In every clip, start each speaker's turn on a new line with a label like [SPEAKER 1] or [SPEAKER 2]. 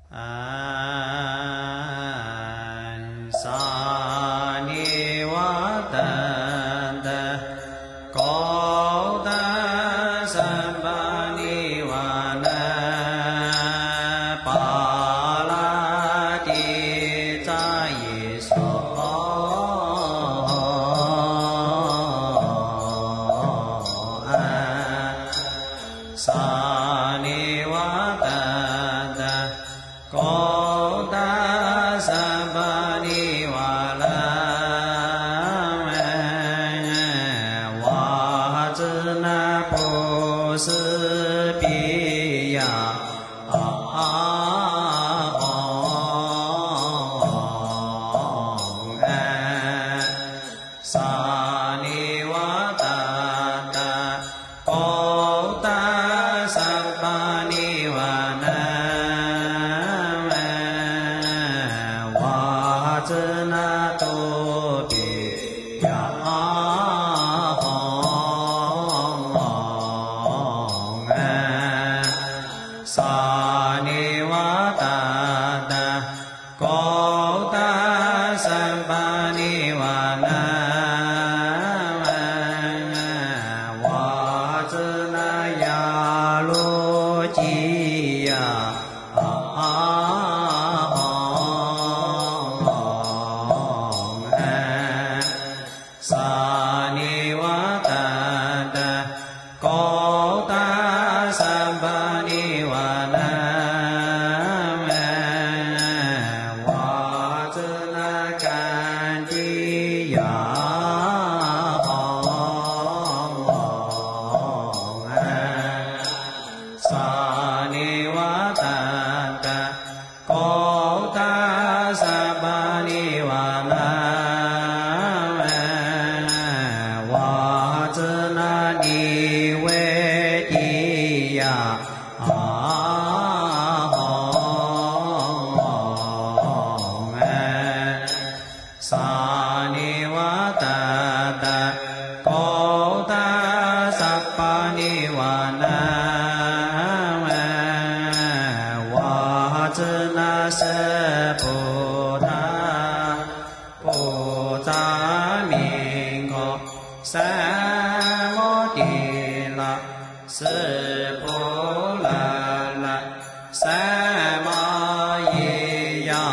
[SPEAKER 1] 安萨尼瓦达达高达三巴尼瓦那巴拉提扎耶娑安萨尼瓦达达高达三巴尼瓦拉瓦兹那布斯比亚萨尼瓦达达高达三巴尼瓦那瓦兹那多比亚萨尼瓦达达高达三巴尼瓦那瓦兹那雅罗吉亚萨尼瓦达达高达三巴尼瓦那瓦兹那甘地亚萨尼瓦达达高达三巴尼瓦那瓦兹那尼维迪亚萨尼瓦达达高达三巴尼瓦那瓦兹那舍菩萨菩萨明可三摩地那舍婆那那三摩耶呀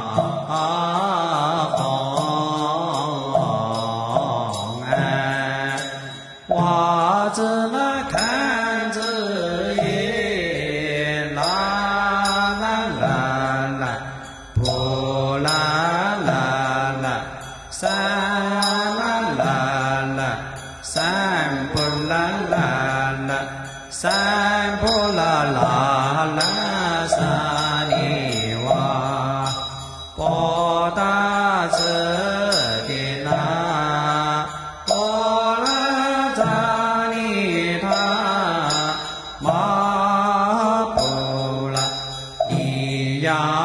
[SPEAKER 1] 瓦兹那堪子耶啦啦啦啦婆啦啦啦三啦啦啦三婆啦啦啦三婆啦啦啦萨尼瓦波达遮地那波拉扎尼他玛布拉尼亚